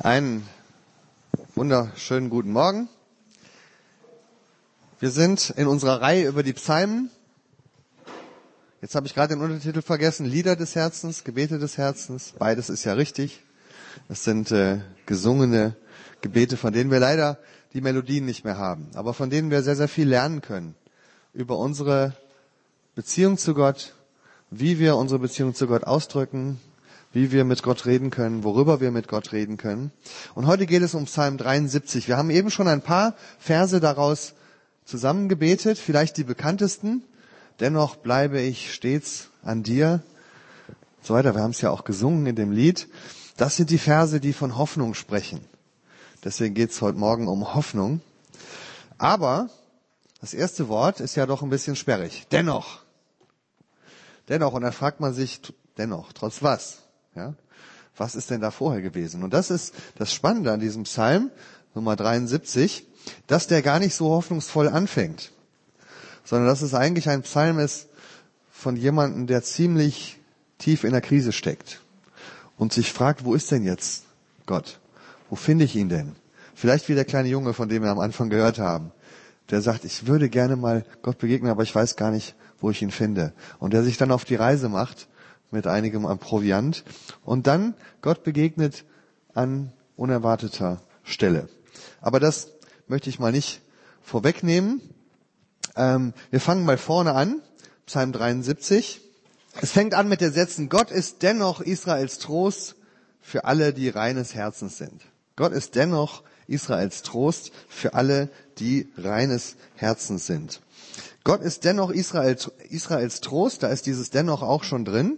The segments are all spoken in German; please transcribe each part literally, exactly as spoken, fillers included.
Einen wunderschönen guten Morgen. Wir sind in unserer Reihe über die Psalmen. Jetzt habe ich gerade den Untertitel vergessen. Lieder des Herzens, Gebete des Herzens. Beides ist ja richtig. Das sind äh, gesungene Gebete, von denen wir leider die Melodien nicht mehr haben, aber von denen wir sehr, sehr viel lernen können über unsere Beziehung zu Gott, wie wir unsere Beziehung zu Gott ausdrücken, wie wir mit Gott reden können, worüber wir mit Gott reden können. Und heute geht es um Psalm dreiundsiebzig. Wir haben eben schon ein paar Verse daraus zusammengebetet, vielleicht die bekanntesten. Dennoch bleibe ich stets an dir. So weiter. Wir haben es ja auch gesungen in dem Lied. Das sind die Verse, die von Hoffnung sprechen. Deswegen geht es heute Morgen um Hoffnung. Aber das erste Wort ist ja doch ein bisschen sperrig. Dennoch. Dennoch. Und dann fragt man sich, dennoch, trotz was? Ja? Was ist denn da vorher gewesen? Und das ist das Spannende an diesem Psalm, Nummer dreiundsiebzig, dass der gar nicht so hoffnungsvoll anfängt, sondern dass es eigentlich ein Psalm ist von jemandem, der ziemlich tief in der Krise steckt und sich fragt, wo ist denn jetzt Gott? Wo finde ich ihn denn? Vielleicht wie der kleine Junge, von dem wir am Anfang gehört haben, der sagt, ich würde gerne mal Gott begegnen, aber ich weiß gar nicht, wo ich ihn finde. Und der sich dann auf die Reise macht mit einigem an Proviant und dann Gott begegnet an unerwarteter Stelle. Aber das möchte ich mal nicht vorwegnehmen. Ähm, wir fangen mal vorne an, Psalm dreiundsiebzig. Es fängt an mit den Sätzen, Gott ist dennoch Israels Trost für alle, die reines Herzens sind. Gott ist dennoch Israels Trost für alle, die reines Herzens sind. Gott ist dennoch Israel, Israels Trost, da ist dieses dennoch auch schon drin.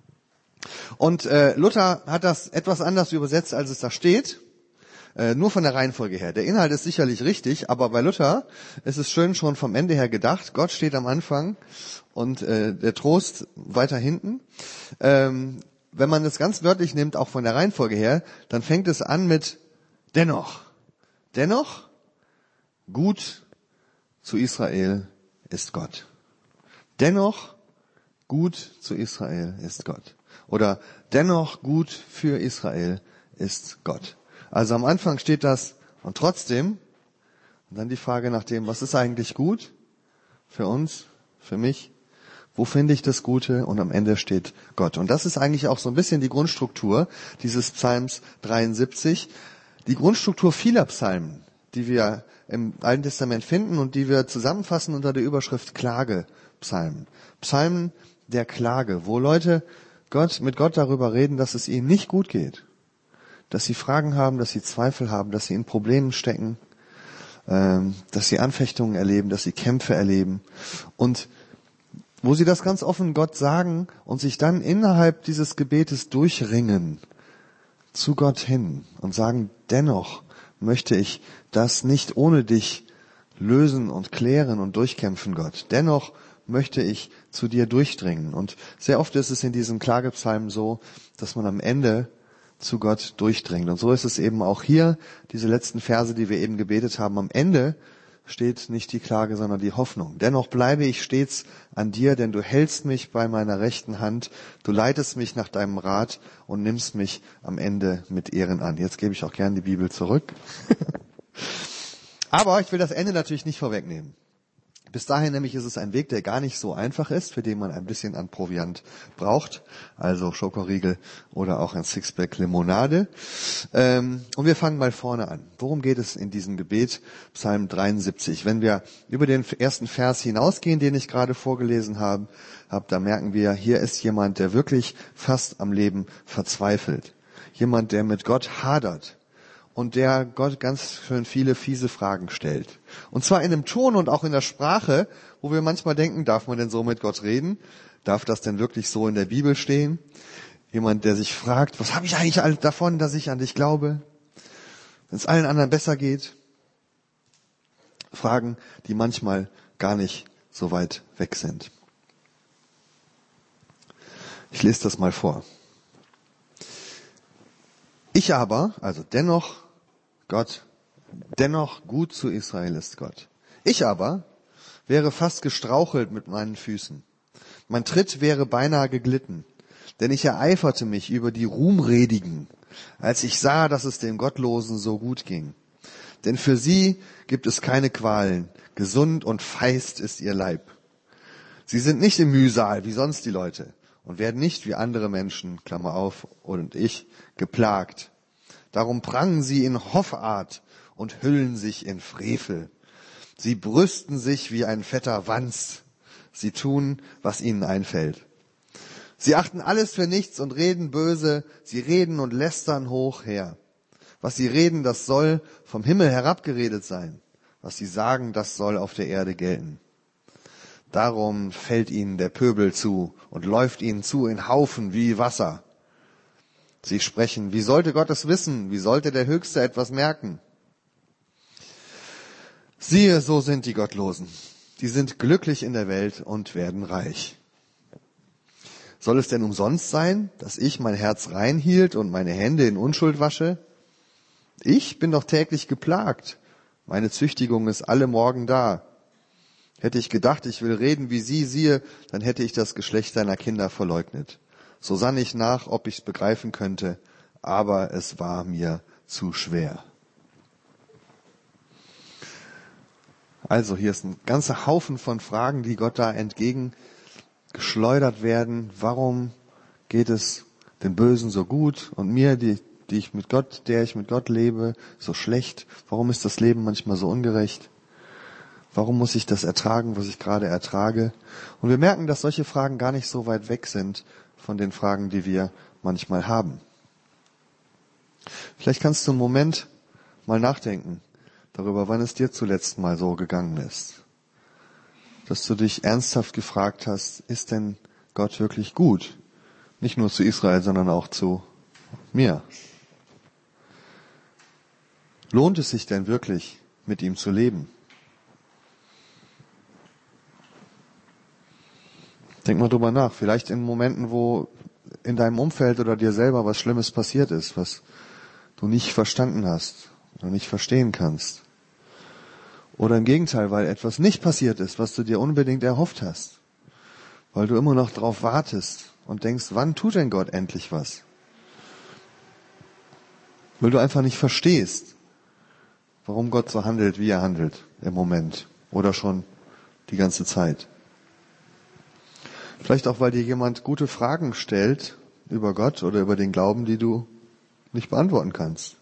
Und äh, Luther hat das etwas anders übersetzt, als es da steht, äh, nur von der Reihenfolge her. Der Inhalt ist sicherlich richtig, aber bei Luther ist es schön schon vom Ende her gedacht. Gott steht am Anfang und äh, der Trost weiter hinten. Ähm, wenn man das ganz wörtlich nimmt, auch von der Reihenfolge her, dann fängt es an mit dennoch. Dennoch, gut zu Israel ist Gott. Dennoch, gut zu Israel ist Gott. Oder dennoch gut für Israel ist Gott. Also am Anfang steht das und trotzdem, und dann die Frage nach dem, was ist eigentlich gut für uns, für mich? Wo finde ich das Gute? Und am Ende steht Gott. Und das ist eigentlich auch so ein bisschen die Grundstruktur dieses Psalms dreiundsiebzig. Die Grundstruktur vieler Psalmen, die wir im Alten Testament finden und die wir zusammenfassen unter der Überschrift Klagepsalmen. Psalmen der Klage, wo Leute Gott, mit Gott darüber reden, dass es ihnen nicht gut geht. Dass sie Fragen haben, dass sie Zweifel haben, dass sie in Problemen stecken, ähm, dass sie Anfechtungen erleben, dass sie Kämpfe erleben. Und wo sie das ganz offen Gott sagen und sich dann innerhalb dieses Gebetes durchringen zu Gott hin und sagen, dennoch möchte ich das nicht ohne dich lösen und klären und durchkämpfen, Gott. Dennoch möchte ich zu dir durchdringen. Und sehr oft ist es in diesen Klagepsalmen so, dass man am Ende zu Gott durchdringt. Und so ist es eben auch hier, diese letzten Verse, die wir eben gebetet haben. Am Ende steht nicht die Klage, sondern die Hoffnung. Dennoch bleibe ich stets an dir, denn du hältst mich bei meiner rechten Hand, du leitest mich nach deinem Rat und nimmst mich am Ende mit Ehren an. Jetzt gebe ich auch gern die Bibel zurück. Aber ich will das Ende natürlich nicht vorwegnehmen. Bis dahin nämlich ist es ein Weg, der gar nicht so einfach ist, für den man ein bisschen an Proviant braucht, also Schokoriegel oder auch ein Sixpack Limonade. Ähm, und wir fangen mal vorne an. Worum geht es in diesem Gebet, Psalm dreiundsiebzig? Wenn wir über den ersten Vers hinausgehen, den ich gerade vorgelesen habe, hab, da merken wir, hier ist jemand, der wirklich fast am Leben verzweifelt. Jemand, der mit Gott hadert. Und der Gott ganz schön viele fiese Fragen stellt. Und zwar in einem Ton und auch in der Sprache, wo wir manchmal denken, darf man denn so mit Gott reden? Darf das denn wirklich so in der Bibel stehen? Jemand, der sich fragt, was habe ich eigentlich davon, dass ich an dich glaube? Wenn es allen anderen besser geht? Fragen, die manchmal gar nicht so weit weg sind. Ich lese das mal vor. Ich aber, also dennoch Gott, dennoch gut zu Israel ist Gott. Ich aber wäre fast gestrauchelt mit meinen Füßen. Mein Tritt wäre beinahe geglitten, denn ich ereiferte mich über die Ruhmredigen als ich sah, dass es dem Gottlosen so gut ging. Denn für sie gibt es keine Qualen, gesund und feist ist ihr Leib. Sie sind nicht im Mühsal wie sonst die Leute und werden nicht wie andere Menschen, Klammer auf, und ich, geplagt. Darum prangen sie in Hoffart und hüllen sich in Frevel. Sie brüsten sich wie ein fetter Wanst. Sie tun, was ihnen einfällt. Sie achten alles für nichts und reden böse. Sie reden und lästern hoch her. Was sie reden, das soll vom Himmel herabgeredet sein. Was sie sagen, das soll auf der Erde gelten. Darum fällt ihnen der Pöbel zu und läuft ihnen zu in Haufen wie Wasser. Sie sprechen, wie sollte Gott es wissen? Wie sollte der Höchste etwas merken? Siehe, so sind die Gottlosen. Die sind glücklich in der Welt und werden reich. Soll es denn umsonst sein, dass ich mein Herz rein hielt und meine Hände in Unschuld wasche? Ich bin doch täglich geplagt. Meine Züchtigung ist alle Morgen da. Hätte ich gedacht, ich will reden wie sie, siehe, dann hätte ich das Geschlecht deiner Kinder verleugnet. So sann ich nach, ob ich's begreifen könnte, aber es war mir zu schwer. Also hier ist ein ganzer Haufen von Fragen, die Gott da entgegengeschleudert werden. Warum geht es den Bösen so gut und mir, die, die ich mit Gott, der ich mit Gott lebe, so schlecht? Warum ist das Leben manchmal so ungerecht? Warum muss ich das ertragen, was ich gerade ertrage? Und wir merken, dass solche Fragen gar nicht so weit weg sind von den Fragen, die wir manchmal haben. Vielleicht kannst du einen Moment mal nachdenken darüber, wann es dir zuletzt mal so gegangen ist. Dass du dich ernsthaft gefragt hast, ist denn Gott wirklich gut? Nicht nur zu Israel, sondern auch zu mir. Lohnt es sich denn wirklich, mit ihm zu leben? Denk mal drüber nach. Vielleicht in Momenten, wo in deinem Umfeld oder dir selber was Schlimmes passiert ist, was du nicht verstanden hast oder nicht verstehen kannst. Oder im Gegenteil, weil etwas nicht passiert ist, was du dir unbedingt erhofft hast. Weil du immer noch drauf wartest und denkst, wann tut denn Gott endlich was? Weil du einfach nicht verstehst, warum Gott so handelt, wie er handelt im Moment oder schon die ganze Zeit. Vielleicht auch, weil dir jemand gute Fragen stellt über Gott oder über den Glauben, die du nicht beantworten kannst.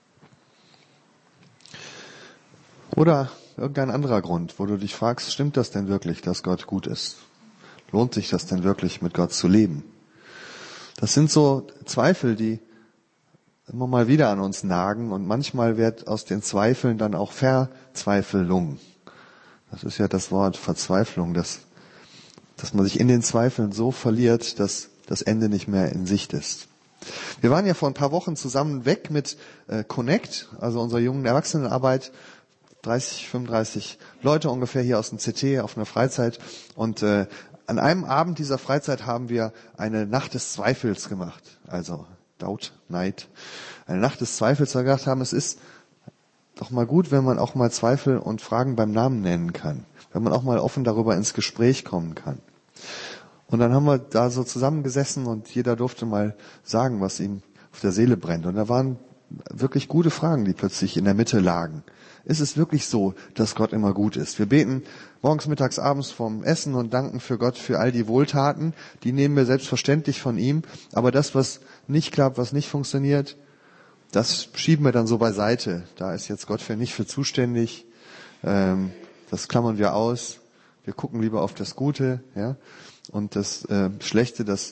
Oder irgendein anderer Grund, wo du dich fragst, stimmt das denn wirklich, dass Gott gut ist? Lohnt sich das denn wirklich, mit Gott zu leben? Das sind so Zweifel, die immer mal wieder an uns nagen und manchmal wird aus den Zweifeln dann auch Verzweiflung. Das ist ja das Wort Verzweiflung, das dass man sich in den Zweifeln so verliert, dass das Ende nicht mehr in Sicht ist. Wir waren ja vor ein paar Wochen zusammen weg mit äh, Connect, also unserer jungen Erwachsenenarbeit, dreißig, fünfunddreißig Leute ungefähr hier aus dem C T auf einer Freizeit. Und äh, an einem Abend dieser Freizeit haben wir eine Nacht des Zweifels gemacht, also Doubt Night. Eine Nacht des Zweifels, weil wir gedacht haben, es ist doch mal gut, wenn man auch mal Zweifel und Fragen beim Namen nennen kann, wenn man auch mal offen darüber ins Gespräch kommen kann. Und dann haben wir da so zusammengesessen und jeder durfte mal sagen, was ihm auf der Seele brennt. Und da waren wirklich gute Fragen, die plötzlich in der Mitte lagen. Ist es wirklich so, dass Gott immer gut ist? Wir beten morgens, mittags, abends vorm Essen und danken für Gott für all die Wohltaten. Die nehmen wir selbstverständlich von ihm. Aber das, was nicht klappt, was nicht funktioniert, das schieben wir dann so beiseite. Da ist jetzt Gott für nicht für zuständig. Ähm, das klammern wir aus. Wir gucken lieber auf das Gute, ja. Und das äh, Schlechte, das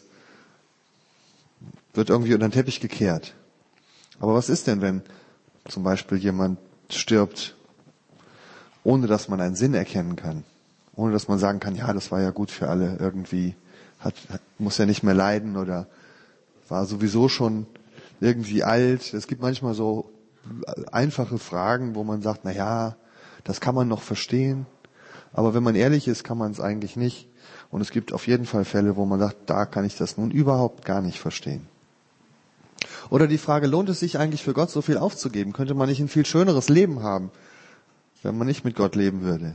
wird irgendwie unter den Teppich gekehrt. Aber was ist denn, wenn zum Beispiel jemand stirbt, ohne dass man einen Sinn erkennen kann? Ohne dass man sagen kann, ja, das war ja gut für alle. Irgendwie hat, hat, muss ja nicht mehr leiden oder war sowieso schon irgendwie alt. Es gibt manchmal so einfache Fragen, wo man sagt, na ja, das kann man noch verstehen. Aber wenn man ehrlich ist, kann man es eigentlich nicht. Und es gibt auf jeden Fall Fälle, wo man sagt, da kann ich das nun überhaupt gar nicht verstehen. Oder die Frage, lohnt es sich eigentlich für Gott so viel aufzugeben? Könnte man nicht ein viel schöneres Leben haben, wenn man nicht mit Gott leben würde?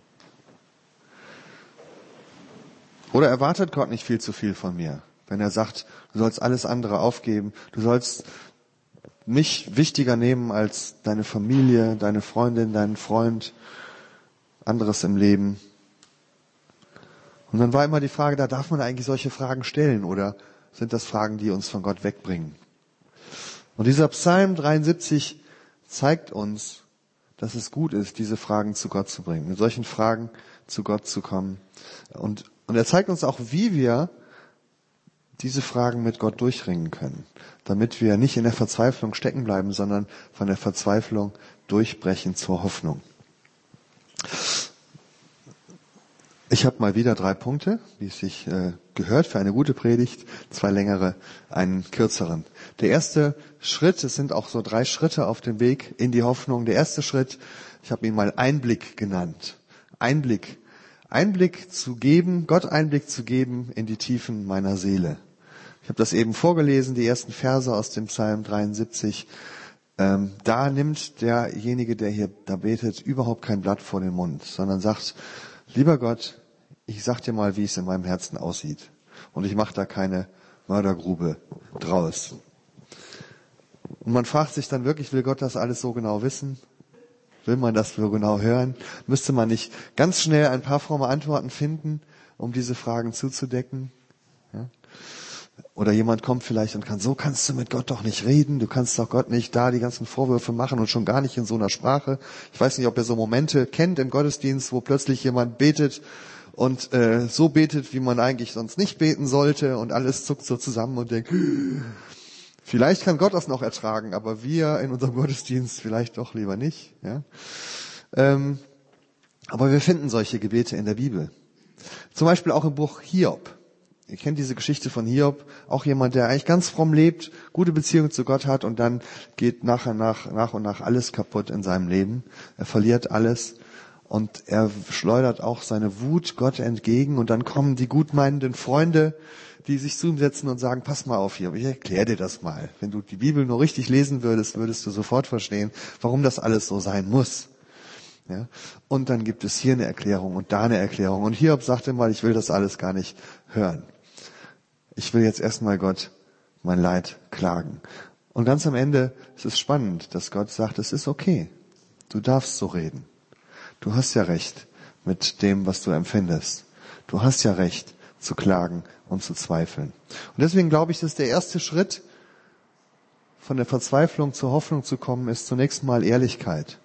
Oder erwartet Gott nicht viel zu viel von mir, wenn er sagt, du sollst alles andere aufgeben, du sollst mich wichtiger nehmen als deine Familie, deine Freundin, deinen Freund, anderes im Leben. Und dann war immer die Frage, da darf man eigentlich solche Fragen stellen oder sind das Fragen, die uns von Gott wegbringen? Und dieser Psalm dreiundsiebzig zeigt uns, dass es gut ist, diese Fragen zu Gott zu bringen, mit solchen Fragen zu Gott zu kommen. Und, und er zeigt uns auch, wie wir diese Fragen mit Gott durchringen können, damit wir nicht in der Verzweiflung stecken bleiben, sondern von der Verzweiflung durchbrechen zur Hoffnung. Ich habe mal wieder drei Punkte, wie es sich äh, gehört für eine gute Predigt, zwei längere, einen kürzeren. Der erste Schritt, es sind auch so drei Schritte auf dem Weg in die Hoffnung. Der erste Schritt, ich habe ihn mal Einblick genannt. Einblick. Einblick zu geben, Gott Einblick zu geben in die Tiefen meiner Seele. Ich habe das eben vorgelesen, die ersten Verse aus dem Psalm dreiundsiebzig. Ähm, da nimmt derjenige, der hier da betet, überhaupt kein Blatt vor den Mund, sondern sagt, lieber Gott, ich sag dir mal, wie es in meinem Herzen aussieht. Und ich mache da keine Mördergrube draus. Und man fragt sich dann wirklich, will Gott das alles so genau wissen? Will man das so genau hören? Müsste man nicht ganz schnell ein paar fromme Antworten finden, um diese Fragen zuzudecken? Ja? Oder jemand kommt vielleicht und kann, so kannst du mit Gott doch nicht reden, du kannst doch Gott nicht da die ganzen Vorwürfe machen und schon gar nicht in so einer Sprache. Ich weiß nicht, ob ihr so Momente kennt im Gottesdienst, wo plötzlich jemand betet und äh, so betet, wie man eigentlich sonst nicht beten sollte und alles zuckt so zusammen und denkt, vielleicht kann Gott das noch ertragen, aber wir in unserem Gottesdienst vielleicht doch lieber nicht. Ja? Ähm, aber wir finden solche Gebete in der Bibel. Zum Beispiel auch im Buch Hiob. Ihr kennt diese Geschichte von Hiob, auch jemand, der eigentlich ganz fromm lebt, gute Beziehung zu Gott hat und dann geht nach und nach, nach und nach alles kaputt in seinem Leben. Er verliert alles und er schleudert auch seine Wut Gott entgegen und dann kommen die gutmeinenden Freunde, die sich zu ihm setzen und sagen, pass mal auf Hiob, ich erkläre dir das mal. Wenn du die Bibel nur richtig lesen würdest, würdest du sofort verstehen, warum das alles so sein muss. Ja? Und dann gibt es hier eine Erklärung und da eine Erklärung. Und Hiob sagte mal, ich will das alles gar nicht hören. Ich will jetzt erstmal Gott mein Leid klagen. Und ganz am Ende ist es spannend, dass Gott sagt, es ist okay. Du darfst so reden. Du hast ja recht mit dem, was du empfindest. Du hast ja recht zu klagen und zu zweifeln. Und deswegen glaube ich, dass der erste Schritt, von der Verzweiflung zur Hoffnung zu kommen, ist zunächst mal Ehrlichkeit.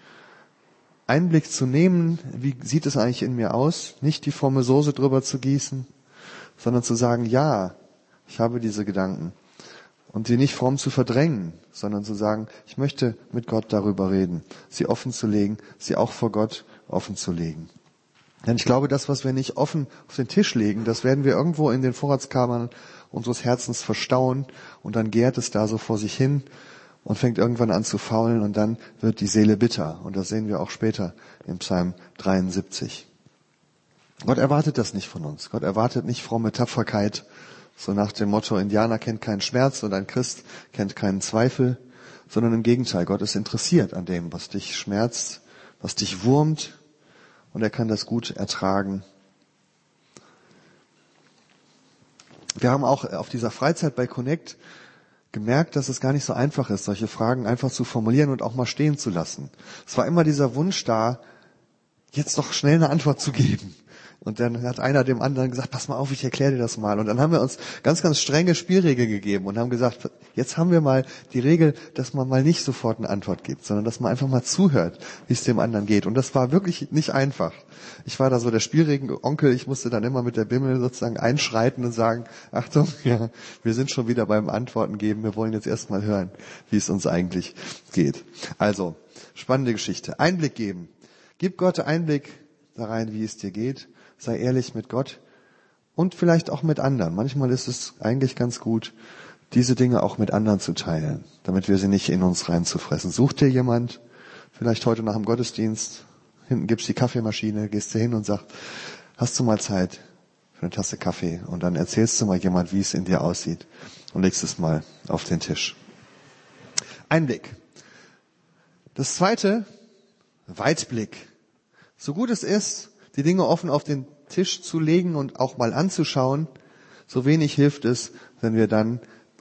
Einblick zu nehmen, wie sieht es eigentlich in mir aus? Nicht die fromme Soße drüber zu gießen, sondern zu sagen, ja, ich habe diese Gedanken. Und sie nicht fromm zu verdrängen, sondern zu sagen, ich möchte mit Gott darüber reden, sie offen zu legen, sie auch vor Gott offen zu legen. Denn ich glaube, das, was wir nicht offen auf den Tisch legen, das werden wir irgendwo in den Vorratskammern unseres Herzens verstauen und dann gärt es da so vor sich hin und fängt irgendwann an zu faulen und dann wird die Seele bitter. Und das sehen wir auch später im Psalm dreiundsiebzig. Gott erwartet das nicht von uns. Gott erwartet nicht fromme Tapferkeit, so nach dem Motto, Indianer kennt keinen Schmerz und ein Christ kennt keinen Zweifel, sondern im Gegenteil, Gott ist interessiert an dem, was dich schmerzt, was dich wurmt und er kann das gut ertragen. Wir haben auch auf dieser Freizeit bei Connect gemerkt, dass es gar nicht so einfach ist, solche Fragen einfach zu formulieren und auch mal stehen zu lassen. Es war immer dieser Wunsch da, jetzt doch schnell eine Antwort zu geben. Und dann hat einer dem anderen gesagt, pass mal auf, ich erkläre dir das mal. Und dann haben wir uns ganz, ganz strenge Spielregeln gegeben und haben gesagt, jetzt haben wir mal die Regel, dass man mal nicht sofort eine Antwort gibt, sondern dass man einfach mal zuhört, wie es dem anderen geht. Und das war wirklich nicht einfach. Ich war da so der Spielregelonkel, ich musste dann immer mit der Bimmel sozusagen einschreiten und sagen, Achtung, ja, wir sind schon wieder beim Antworten geben, wir wollen jetzt erst mal hören, wie es uns eigentlich geht. Also, spannende Geschichte. Einblick geben. Gib Gott Einblick da rein, wie es dir geht. Sei ehrlich mit Gott und vielleicht auch mit anderen. Manchmal ist es eigentlich ganz gut, diese Dinge auch mit anderen zu teilen, damit wir sie nicht in uns reinzufressen. Such dir jemand, vielleicht heute nach dem Gottesdienst, hinten gibt's die Kaffeemaschine, gehst du hin und sagst, hast du mal Zeit für eine Tasse Kaffee? Und dann erzählst du mal jemand, wie es in dir aussieht und legst es mal auf den Tisch. Einblick. Das zweite, Weitblick. So gut es ist, die Dinge offen auf den Tisch zu legen und auch mal anzuschauen, so wenig hilft es, wenn wir dann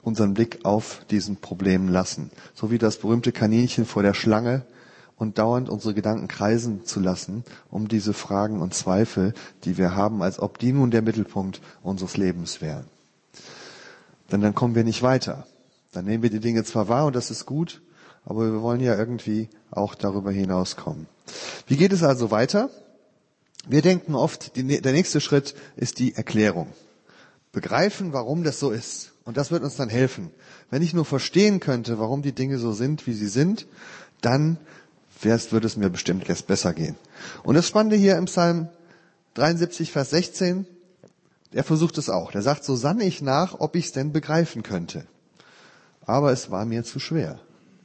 unseren Blick auf diesen Problem lassen. So wie das berühmte Kaninchen vor der Schlange und dauernd unsere Gedanken kreisen zu lassen, um diese Fragen und Zweifel, die wir haben, als ob die nun der Mittelpunkt unseres Lebens wären. Denn dann kommen wir nicht weiter. Dann nehmen wir die Dinge zwar wahr und das ist gut, aber wir wollen ja irgendwie auch darüber hinauskommen. Wie geht es also weiter? Wir denken oft, die, der nächste Schritt ist die Erklärung. Begreifen, warum das so ist. Und das wird uns dann helfen. Wenn ich nur verstehen könnte, warum die Dinge so sind, wie sie sind, dann würde es mir bestimmt jetzt besser gehen. Und das Spannende hier im Psalm dreiundsiebzig, Vers sechzehn, er versucht es auch. Der sagt, so sann ich nach, ob ich es denn begreifen könnte. Aber es war mir zu schwer.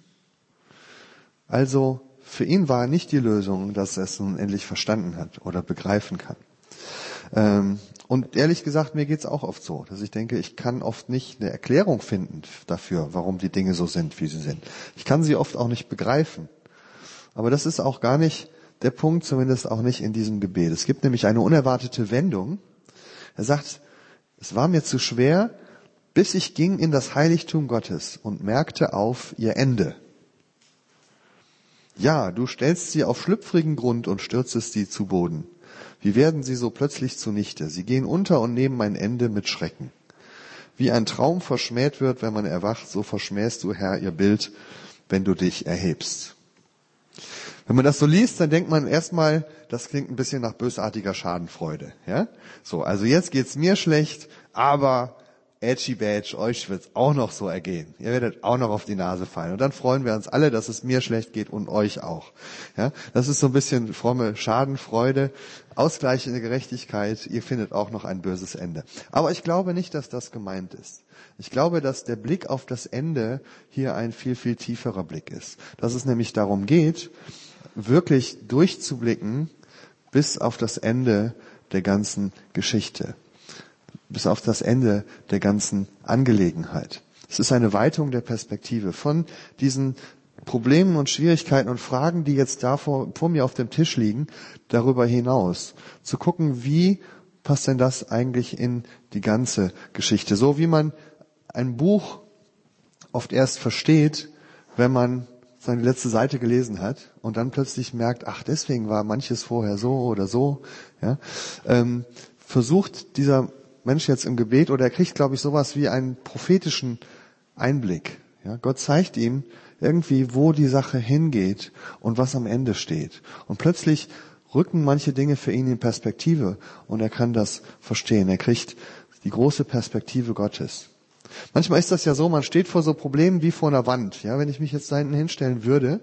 Also für ihn war nicht die Lösung, dass er es nun endlich verstanden hat oder begreifen kann. Ähm, und ehrlich gesagt, mir geht's auch oft so, dass ich denke, ich kann oft nicht eine Erklärung finden dafür, warum die Dinge so sind, wie sie sind. Ich kann sie oft auch nicht begreifen. Aber das ist auch gar nicht der Punkt, zumindest auch nicht in diesem Gebet. Es gibt nämlich eine unerwartete Wendung. Er sagt, es war mir zu schwer, bis ich ging in das Heiligtum Gottes und merkte auf ihr Ende. Ja, du stellst sie auf schlüpfrigen Grund und stürzest sie zu Boden. Wie werden sie so plötzlich zunichte? Sie gehen unter und nehmen ein Ende mit Schrecken. Wie ein Traum verschmäht wird, wenn man erwacht, so verschmähst du, Herr, ihr Bild, wenn du dich erhebst. Wenn man das so liest, dann denkt man erstmal, das klingt ein bisschen nach bösartiger Schadenfreude. Ja? So, also jetzt geht's mir schlecht, aber Edgy Badge, euch wird's auch noch so ergehen. Ihr werdet auch noch auf die Nase fallen. Und dann freuen wir uns alle, dass es mir schlecht geht und euch auch. Ja? Das ist so ein bisschen fromme Schadenfreude, ausgleichende Gerechtigkeit. Ihr findet auch noch ein böses Ende. Aber ich glaube nicht, dass das gemeint ist. Ich glaube, dass der Blick auf das Ende hier ein viel, viel tieferer Blick ist. Dass es nämlich darum geht, wirklich durchzublicken bis auf das Ende der ganzen Geschichte, bis auf das Ende der ganzen Angelegenheit. Es ist eine Weitung der Perspektive von diesen Problemen und Schwierigkeiten und Fragen, die jetzt da vor, vor mir auf dem Tisch liegen, darüber hinaus. Zu gucken, wie passt denn das eigentlich in die ganze Geschichte? So wie man ein Buch oft erst versteht, wenn man seine letzte Seite gelesen hat und dann plötzlich merkt, ach, deswegen war manches vorher so oder so. Ja, ähm, versucht dieser Mensch jetzt im Gebet, oder er kriegt, glaube ich, sowas wie einen prophetischen Einblick. Ja, Gott zeigt ihm irgendwie, wo die Sache hingeht und was am Ende steht. Und plötzlich rücken manche Dinge für ihn in Perspektive und er kann das verstehen. Er kriegt die große Perspektive Gottes. Manchmal ist das ja so, man steht vor so Problemen wie vor einer Wand. Ja, wenn ich mich jetzt da hinten hinstellen würde,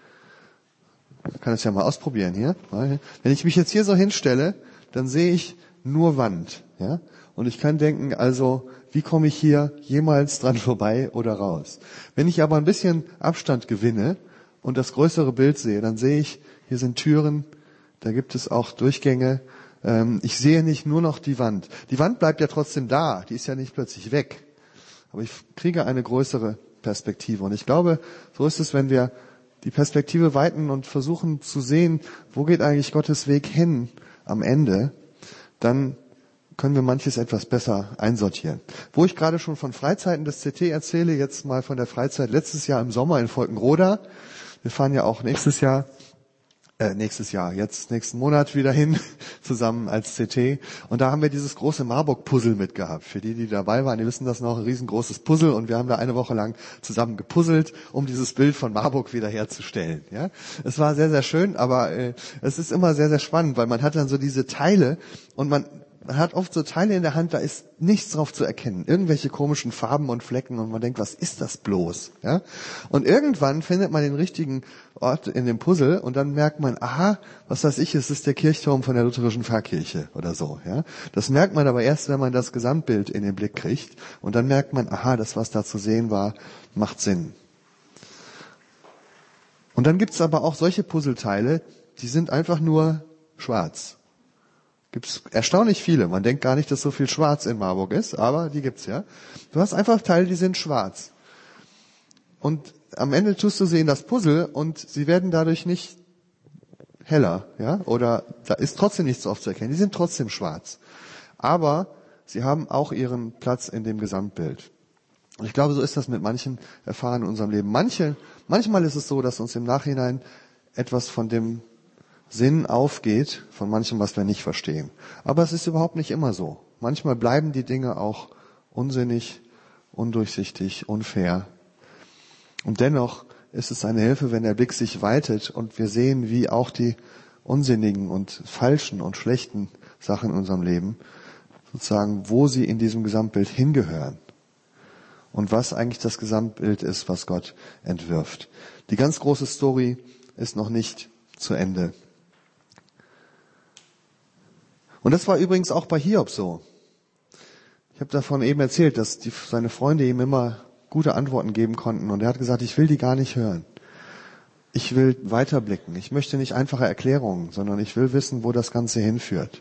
ich kann es ja mal ausprobieren hier. Wenn ich mich jetzt hier so hinstelle, dann sehe ich nur Wand. Ja, und ich kann denken, also, wie komme ich hier jemals dran vorbei oder raus? Wenn ich aber ein bisschen Abstand gewinne und das größere Bild sehe, dann sehe ich, hier sind Türen, da gibt es auch Durchgänge. Ich sehe nicht nur noch die Wand. Die Wand bleibt ja trotzdem da, die ist ja nicht plötzlich weg. Aber ich kriege eine größere Perspektive. Und ich glaube, so ist es, wenn wir die Perspektive weiten und versuchen zu sehen, wo geht eigentlich Gottes Weg hin am Ende, dann können wir manches etwas besser einsortieren. Wo ich gerade schon von Freizeiten des C T erzähle, jetzt mal von der Freizeit letztes Jahr im Sommer in Volkenroda. Wir fahren ja auch nächstes Jahr, äh, nächstes Jahr, jetzt nächsten Monat wieder hin, zusammen als C T. Und da haben wir dieses große Marburg-Puzzle mitgehabt. Für die, die dabei waren, die wissen das noch, ein riesengroßes Puzzle. Und wir haben da eine Woche lang zusammen gepuzzelt, um dieses Bild von Marburg wieder herzustellen. Ja, es war sehr, sehr schön, aber äh, es ist immer sehr, sehr spannend, weil man hat dann so diese Teile und man Man hat oft so Teile in der Hand, da ist nichts drauf zu erkennen. Irgendwelche komischen Farben und Flecken und man denkt, was ist das bloß? Ja? Und irgendwann findet man den richtigen Ort in dem Puzzle und dann merkt man, aha, was weiß ich, es ist der Kirchturm von der lutherischen Pfarrkirche oder so. Ja? Das merkt man aber erst, wenn man das Gesamtbild in den Blick kriegt und dann merkt man, aha, das, was da zu sehen war, macht Sinn. Und dann gibt's aber auch solche Puzzleteile, die sind einfach nur schwarz. Gibt's erstaunlich viele. Man denkt gar nicht, dass so viel schwarz in Marburg ist, aber die gibt's ja. Du hast einfach Teile, die sind schwarz. Und am Ende tust du sie in das Puzzle und sie werden dadurch nicht heller, ja? Oder da ist trotzdem nichts drauf zu erkennen. Die sind trotzdem schwarz. Aber sie haben auch ihren Platz in dem Gesamtbild. Und ich glaube, so ist das mit manchen Erfahrungen in unserem Leben. Manche, manchmal ist es so, dass uns im Nachhinein etwas von dem Sinn aufgeht, von manchem, was wir nicht verstehen. Aber es ist überhaupt nicht immer so. Manchmal bleiben die Dinge auch unsinnig, undurchsichtig, unfair. Und dennoch ist es eine Hilfe, wenn der Blick sich weitet und wir sehen, wie auch die unsinnigen und falschen und schlechten Sachen in unserem Leben, sozusagen, wo sie in diesem Gesamtbild hingehören. Und was eigentlich das Gesamtbild ist, was Gott entwirft. Die ganz große Story ist noch nicht zu Ende. Und das war übrigens auch bei Hiob so. Ich habe davon eben erzählt, dass die, seine Freunde ihm immer gute Antworten geben konnten. Und er hat gesagt, ich will die gar nicht hören. Ich will weiterblicken. Ich möchte nicht einfache Erklärungen, sondern ich will wissen, wo das Ganze hinführt.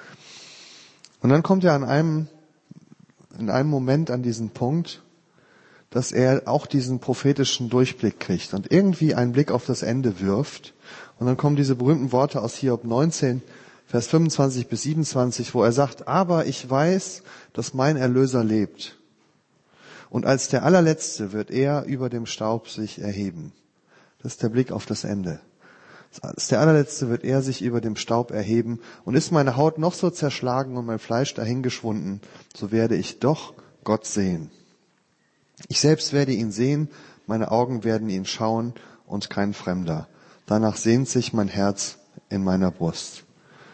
Und dann kommt er an einem, in einem Moment an diesen Punkt, dass er auch diesen prophetischen Durchblick kriegt und irgendwie einen Blick auf das Ende wirft. Und dann kommen diese berühmten Worte aus Hiob neunzehn, Vers fünfundzwanzig bis siebenundzwanzig, wo er sagt, aber ich weiß, dass mein Erlöser lebt. Und als der Allerletzte wird er über dem Staub sich erheben. Das ist der Blick auf das Ende. Als der Allerletzte wird er sich über dem Staub erheben. Und ist meine Haut noch so zerschlagen und mein Fleisch dahingeschwunden, so werde ich doch Gott sehen. Ich selbst werde ihn sehen, meine Augen werden ihn schauen und kein Fremder. Danach sehnt sich mein Herz in meiner Brust.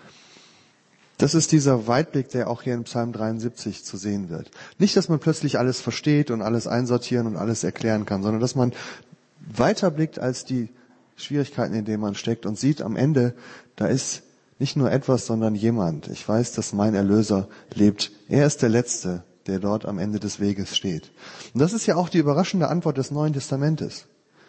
Das ist dieser Weitblick, der auch hier in Psalm dreiundsiebzig zu sehen wird. Nicht, dass man plötzlich alles versteht und alles einsortieren und alles erklären kann, sondern dass man weiterblickt als die Schwierigkeiten, in denen man steckt und sieht am Ende, da ist nicht nur etwas, sondern jemand. Ich weiß, dass mein Erlöser lebt. Er ist der Letzte, der dort am Ende des Weges steht. Und das ist ja auch die überraschende Antwort des Neuen Testamentes.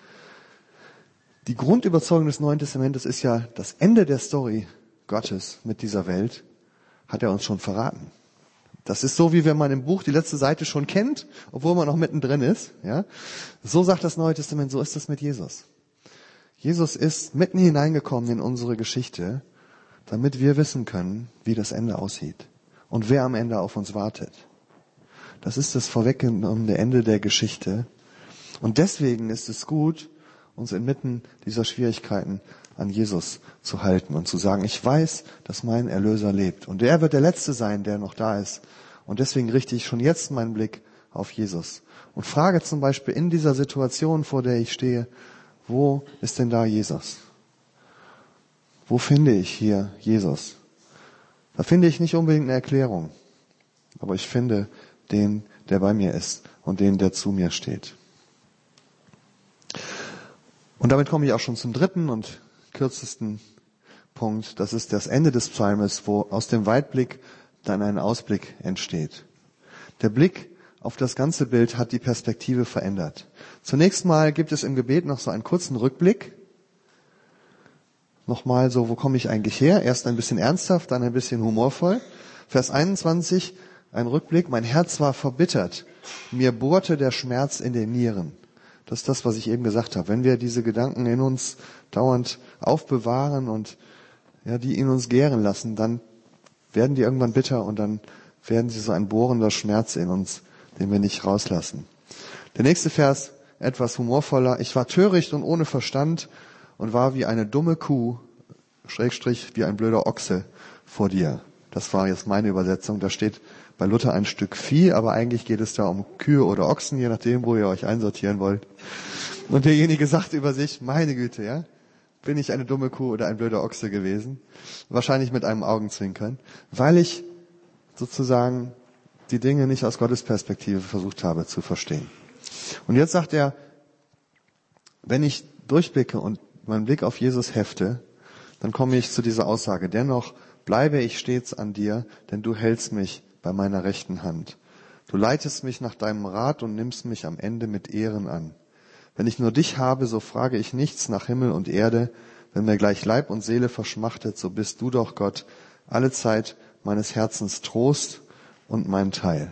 Die Grundüberzeugung des Neuen Testamentes ist ja, das Ende der Story Gottes mit dieser Welt hat er uns schon verraten. Das ist so, wie wenn man im Buch die letzte Seite schon kennt, obwohl man noch mittendrin ist. Ja? So sagt das Neue Testament, so ist das mit Jesus. Jesus ist mitten hineingekommen in unsere Geschichte, damit wir wissen können, wie das Ende aussieht und wer am Ende auf uns wartet. Das ist das vorweggenommene Ende der Geschichte. Und deswegen ist es gut, uns inmitten dieser Schwierigkeiten an Jesus zu halten und zu sagen, ich weiß, dass mein Erlöser lebt. Und er wird der Letzte sein, der noch da ist. Und deswegen richte ich schon jetzt meinen Blick auf Jesus. Und frage zum Beispiel in dieser Situation, vor der ich stehe, wo ist denn da Jesus? Wo finde ich hier Jesus? Da finde ich nicht unbedingt eine Erklärung. Aber ich finde den, der bei mir ist und den, der zu mir steht. Und damit komme ich auch schon zum dritten und kürzesten Punkt. Das ist das Ende des Psalmes, wo aus dem Weitblick dann ein Ausblick entsteht. Der Blick auf das ganze Bild hat die Perspektive verändert. Zunächst mal gibt es im Gebet noch so einen kurzen Rückblick. Nochmal so, wo komme ich eigentlich her? Erst ein bisschen ernsthaft, dann ein bisschen humorvoll. Vers einundzwanzig, ein Rückblick. Mein Herz war verbittert. Mir bohrte der Schmerz in den Nieren. Das ist das, was ich eben gesagt habe. Wenn wir diese Gedanken in uns dauernd aufbewahren und ja, die in uns gären lassen, dann werden die irgendwann bitter und dann werden sie so ein bohrender Schmerz in uns, den wir nicht rauslassen. Der nächste Vers, etwas humorvoller. Ich war töricht und ohne Verstand und war wie eine dumme Kuh, Schrägstrich, wie ein blöder Ochse vor dir. Das war jetzt meine Übersetzung. Da steht bei Luther ein Stück Vieh, aber eigentlich geht es da um Kühe oder Ochsen, je nachdem, wo ihr euch einsortieren wollt. Und derjenige sagt über sich, meine Güte, ja, bin ich eine dumme Kuh oder ein blöder Ochse gewesen? Wahrscheinlich mit einem Augenzwinkern, weil ich sozusagen die Dinge nicht aus Gottes Perspektive versucht habe zu verstehen. Und jetzt sagt er, wenn ich durchblicke und meinen Blick auf Jesus hefte, dann komme ich zu dieser Aussage, dennoch bleibe ich stets an dir, denn du hältst mich bei meiner rechten Hand. Du leitest mich nach deinem Rat und nimmst mich am Ende mit Ehren an. Wenn ich nur dich habe, so frage ich nichts nach Himmel und Erde. Wenn mir gleich Leib und Seele verschmachtet, so bist du doch, Gott, alle Zeit meines Herzens Trost und mein Teil.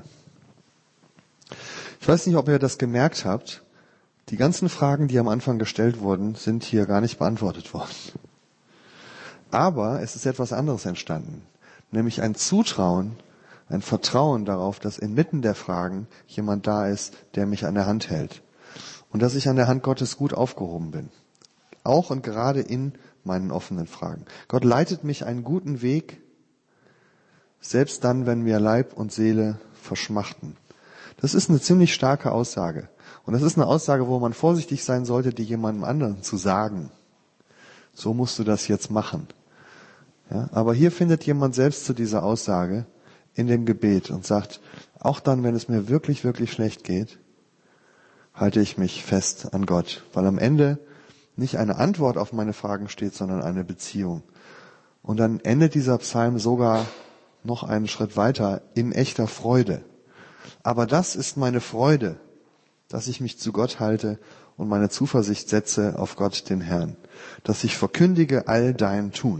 Ich weiß nicht, ob ihr das gemerkt habt. Die ganzen Fragen, die am Anfang gestellt wurden, sind hier gar nicht beantwortet worden. Aber es ist etwas anderes entstanden, nämlich ein Zutrauen, Ein Vertrauen darauf, dass inmitten der Fragen jemand da ist, der mich an der Hand hält. Und dass ich an der Hand Gottes gut aufgehoben bin. Auch und gerade in meinen offenen Fragen. Gott leitet mich einen guten Weg, selbst dann, wenn mir Leib und Seele verschmachten. Das ist eine ziemlich starke Aussage. Und das ist eine Aussage, wo man vorsichtig sein sollte, die jemandem anderen zu sagen. So musst du das jetzt machen. Ja, aber hier findet jemand selbst zu dieser Aussage in dem Gebet und sagt, auch dann, wenn es mir wirklich, wirklich schlecht geht, halte ich mich fest an Gott. Weil am Ende nicht eine Antwort auf meine Fragen steht, sondern eine Beziehung. Und dann endet dieser Psalm sogar noch einen Schritt weiter in echter Freude. Aber das ist meine Freude, dass ich mich zu Gott halte und meine Zuversicht setze auf Gott, den Herrn. Dass ich verkündige all dein Tun.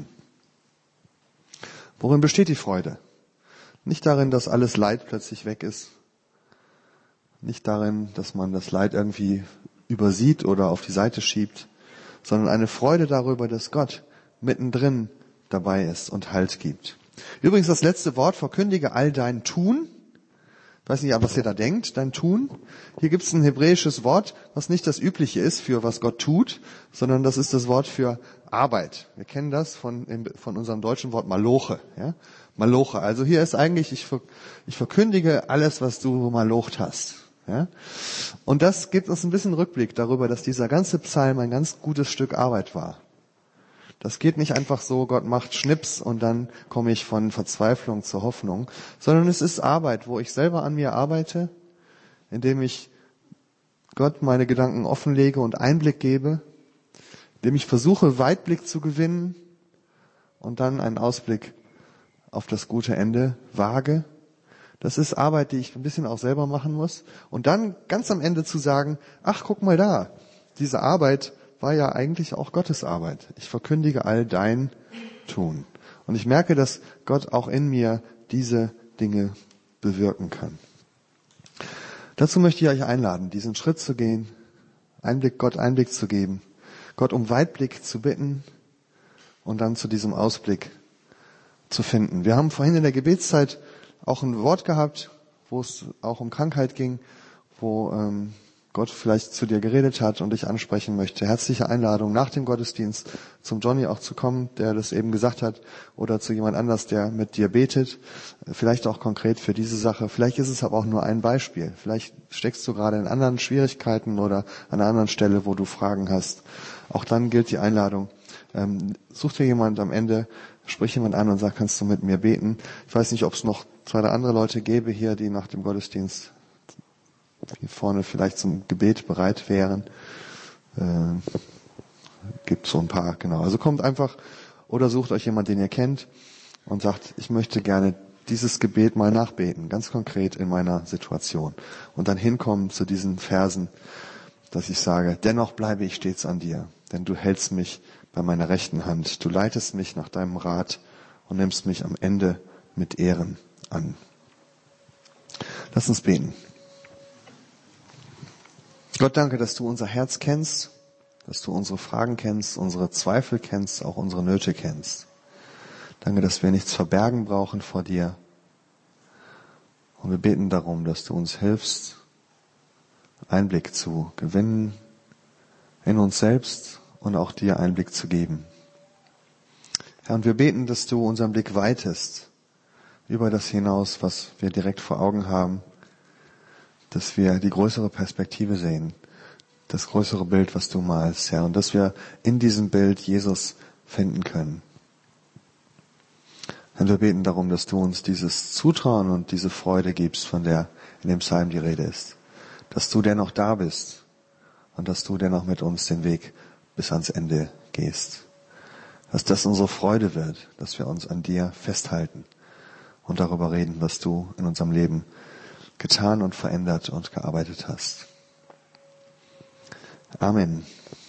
Worin besteht die Freude? Nicht darin, dass alles Leid plötzlich weg ist. Nicht darin, dass man das Leid irgendwie übersieht oder auf die Seite schiebt, sondern eine Freude darüber, dass Gott mittendrin dabei ist und Halt gibt. Übrigens das letzte Wort, verkündige all dein Tun. Ich weiß nicht, was ihr da denkt, dein Tun. Hier gibt es ein hebräisches Wort, was nicht das Übliche ist für was Gott tut, sondern das ist das Wort für Arbeit. Wir kennen das von, von unserem deutschen Wort Maloche. Ja? Maloche. Also hier ist eigentlich, ich, ich verkündige alles, was du malocht hast. Ja? Und das gibt uns ein bisschen Rückblick darüber, dass dieser ganze Psalm ein ganz gutes Stück Arbeit war. Das geht nicht einfach so, Gott macht Schnips und dann komme ich von Verzweiflung zur Hoffnung, sondern es ist Arbeit, wo ich selber an mir arbeite, indem ich Gott meine Gedanken offenlege und Einblick gebe, indem ich versuche, Weitblick zu gewinnen und dann einen Ausblick auf das gute Ende wage. Das ist Arbeit, die ich ein bisschen auch selber machen muss. Und dann ganz am Ende zu sagen, ach, guck mal da, diese Arbeit war ja eigentlich auch Gottes Arbeit. Ich verkündige all dein Tun. Und ich merke, dass Gott auch in mir diese Dinge bewirken kann. Dazu möchte ich euch einladen, diesen Schritt zu gehen, Einblick, Gott Einblick zu geben, Gott um Weitblick zu bitten und dann zu diesem Ausblick zu finden. Wir haben vorhin in der Gebetszeit auch ein Wort gehabt, wo es auch um Krankheit ging, wo ähm, Gott vielleicht zu dir geredet hat und dich ansprechen möchte. Herzliche Einladung, nach dem Gottesdienst zum Johnny auch zu kommen, der das eben gesagt hat, oder zu jemand anders, der mit dir betet. Vielleicht auch konkret für diese Sache. Vielleicht ist es aber auch nur ein Beispiel. Vielleicht steckst du gerade in anderen Schwierigkeiten oder an einer anderen Stelle, wo du Fragen hast. Auch dann gilt die Einladung. Ähm, such dir jemand am Ende, sprich jemand an und sag, kannst du mit mir beten? Ich weiß nicht, ob es noch zwei oder andere Leute gäbe hier, die nach dem Gottesdienst hier vorne vielleicht zum Gebet bereit wären. Äh, gibt so ein paar, genau. Also kommt einfach oder sucht euch jemand, den ihr kennt und sagt, ich möchte gerne dieses Gebet mal nachbeten, ganz konkret in meiner Situation. Und dann hinkommen zu diesen Versen, dass ich sage, dennoch bleibe ich stets an dir, denn du hältst mich bei meiner rechten Hand. Du leitest mich nach deinem Rat und nimmst mich am Ende mit Ehren an. Lass uns beten. Gott, danke, dass du unser Herz kennst, dass du unsere Fragen kennst, unsere Zweifel kennst, auch unsere Nöte kennst. Danke, dass wir nichts verbergen brauchen vor dir. Und wir beten darum, dass du uns hilfst, Einblick zu gewinnen in uns selbst und auch dir Einblick zu geben. Herr, und wir beten, dass du unseren Blick weitest über das hinaus, was wir direkt vor Augen haben, dass wir die größere Perspektive sehen, das größere Bild, was du malst, Herr, und dass wir in diesem Bild Jesus finden können. Und wir beten darum, dass du uns dieses Zutrauen und diese Freude gibst, von der in dem Psalm die Rede ist, dass du dennoch da bist und dass du dennoch mit uns den Weg bis ans Ende gehst. Dass das unsere Freude wird, dass wir uns an dir festhalten und darüber reden, was du in unserem Leben getan und verändert und gearbeitet hast. Amen.